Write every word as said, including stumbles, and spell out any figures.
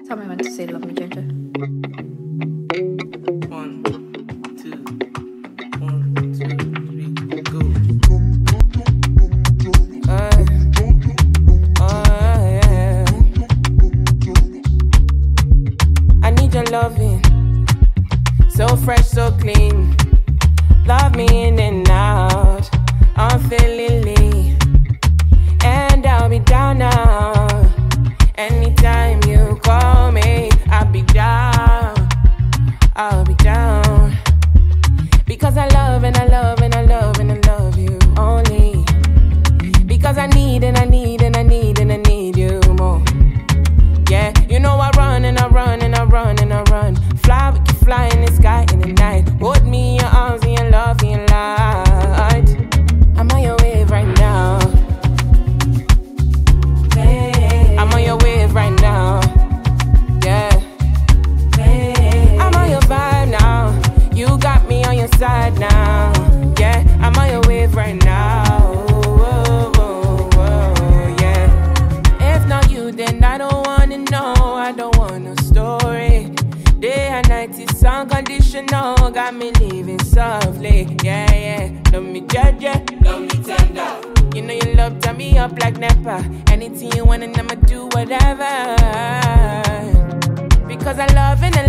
Tell me when to say love me, Ginger. One, two, one, two, three, go. Uh, oh, yeah. I need your loving, so fresh, so clean. Love me in and out, unfailingly, and I'll be down now. Anytime you call me, I'll be down, I'll be down. Because I love and I love and I love and I love you only. Because I need and I need and I need and I need you more. Yeah, you know I run and I run and I run and I run. Fly, we can fly in the sky in the night. Hold me in your arms and your love and your light. I'm on your wave right now. I'm on your wave right now, yeah. I'm on your vibe now. You got me on your side now, yeah. I'm on your wave right now, whoa, whoa, whoa, yeah. If not you, then I don't wanna know. I don't want no story. Day and night is unconditional. Got me living softly, yeah, yeah. Love me judge, love me tender. You know your love turn me up like Nepa. Anything you want and I'ma do whatever. Because I love and I